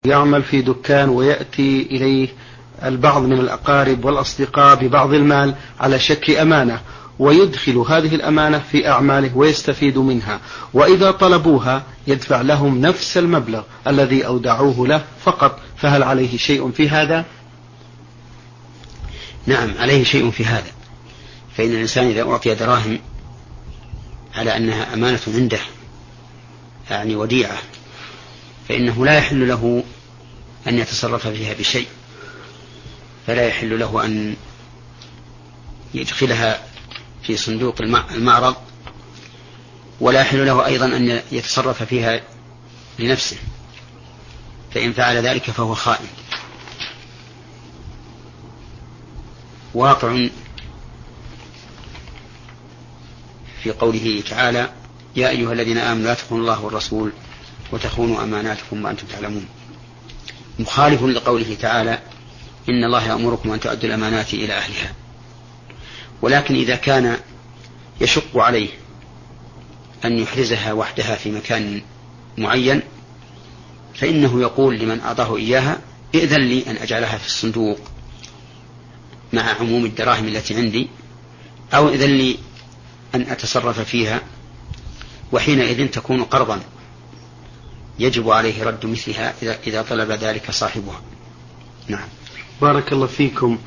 يعمل في دكان ويأتي إليه البعض من الأقارب والأصدقاء ببعض المال على شكل أمانة، ويدخل هذه الأمانة في أعماله ويستفيد منها، وإذا طلبوها يدفع لهم نفس المبلغ الذي أودعوه له فقط، فهل عليه شيء في هذا؟ نعم عليه شيء في هذا، فإن الإنسان إذا أعطي دراهم على أنها أمانة عنده يعني وديعة، فإنه لا يحل له أن يتصرف فيها بشيء، فلا يحل له أن يدخلها في صندوق المعرض، ولا يحل له أيضا أن يتصرف فيها لنفسه، فإن فعل ذلك فهو خائن. واقع في قوله تعالى: يا أيها الذين آمنوا لا تخونوا الله والرسول وتخونوا أماناتكم وأنتم تعلمون، مخالف لقوله تعالى: إن الله يأمركم أن تؤدوا الأمانات إلى أهلها. ولكن إذا كان يشق عليه أن يحرزها وحدها في مكان معين، فإنه يقول لمن أعطاه إياها: ائذن لي أن أجعلها في الصندوق مع عموم الدراهم التي عندي، أو ائذن لي أن أتصرف فيها، وحينئذ تكون قرضا يجب عليه رد مثلها إذا طلب ذلك صاحبها. نعم. بارك الله فيكم.